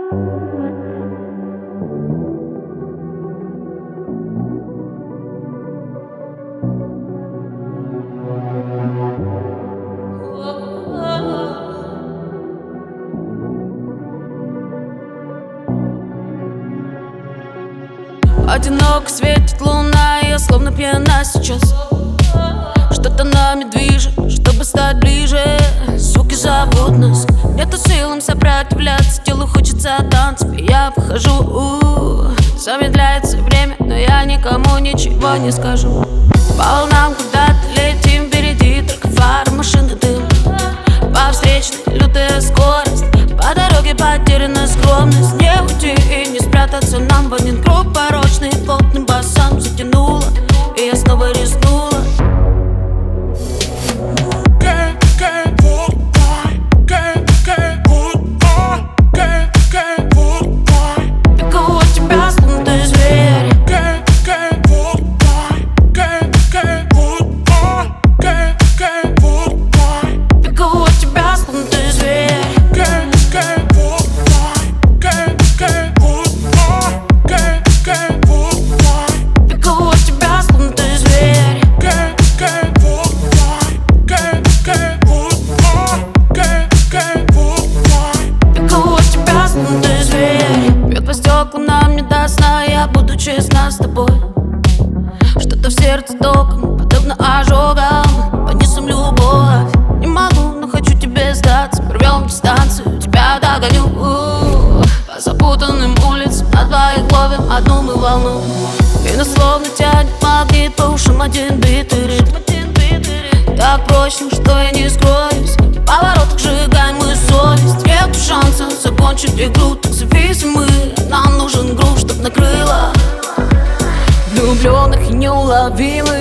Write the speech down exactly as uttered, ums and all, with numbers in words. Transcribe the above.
Одиноко светит луна, и я словно пьяна сейчас. Что-то нами движет, чтобы стать ближе. Звуки зовут нас, нету силам сопротивляться. Телу хочется танцев, и я выхожу. У-у-у. Замедляется время, но я никому ничего не скажу. По волнам куда-то летим, впереди только фары, машины, дым. По встречной лютая скорость, по дороге потеряна скромность. Не уйти и не спрятаться нам в один круг порочный. Плотным басом затянуло, и я снова рискнула. Нам не до сна, я буду честна с тобой. Что-то в сердце током, подобно ожогам. Понесем любовь, не могу, но хочу тебе сдаться. Порвем дистанцию, тебя догоню. У-у-у. По запутанным улицам на двоих ловим одну мы волну. И нас словно тянет магнит по ушам один битый ритм. Так прочно, что я не скроюсь. В поворотах сжигаем мы совесть. Нет шанса закончить игру, так зависимы. Нам нужен грув, чтоб накрыло влюбленных и неуловимых.